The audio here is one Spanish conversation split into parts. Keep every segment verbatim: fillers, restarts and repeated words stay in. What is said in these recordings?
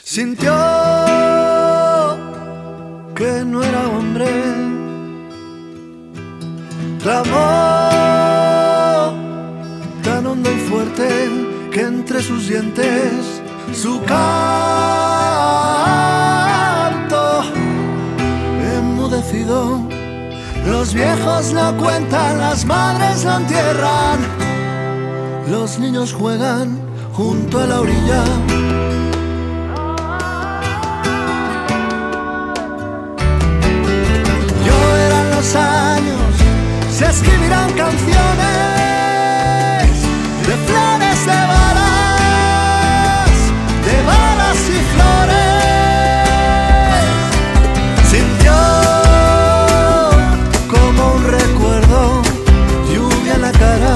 Sintió que no era hombre, clamó tan hondo y fuerte que entre sus dientes su canto enmudecido. Los viejos no cuentan, las madres no entierran, los niños juegan junto a la orilla. Lloverán los años, se escribirán canciones de flores, de balas, de balas y flores. Sintió como un recuerdo, lluvia en la cara,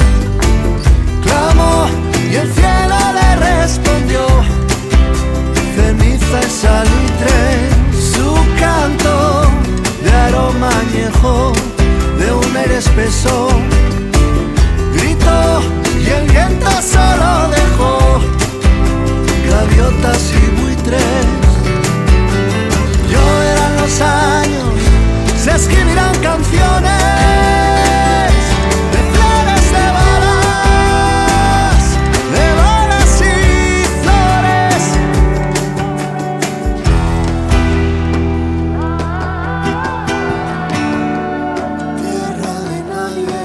clamó y el cielo le respondió. Ceniza y salitre, su canto de aroma añejo, de un aire espeso, gritó y el viento solo dejó gaviotas y buitres. Lloverán los años, se escribirán canciones de flores, de balas, de balas y flores. Tierra de nadie,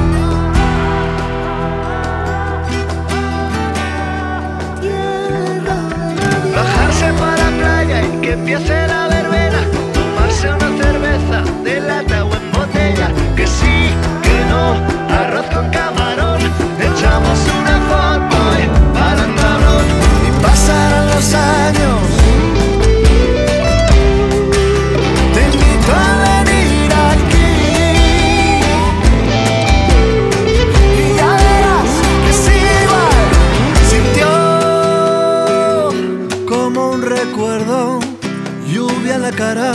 tierra de nadie. Bajarse para la playa y que empiece la verbena, tomarse una cerveza de lata o en botella, que sí, que no, arroz con camarón, echamos una foto y para el cabrón. Y pasarán los años, te invito a venir aquí y ya verás que sí, igual. Sintió como un recuerdo, lluvia en la cara,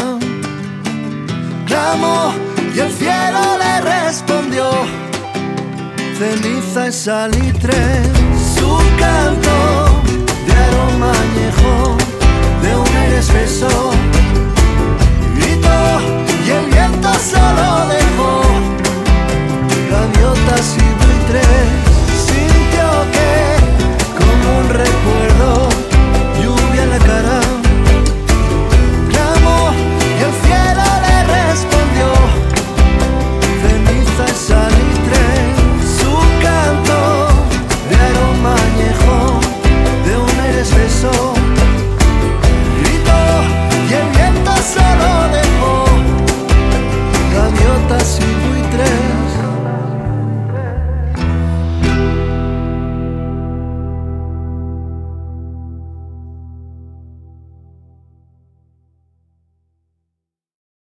clamó y el cielo le respondió. Ceniza y salitre, su canto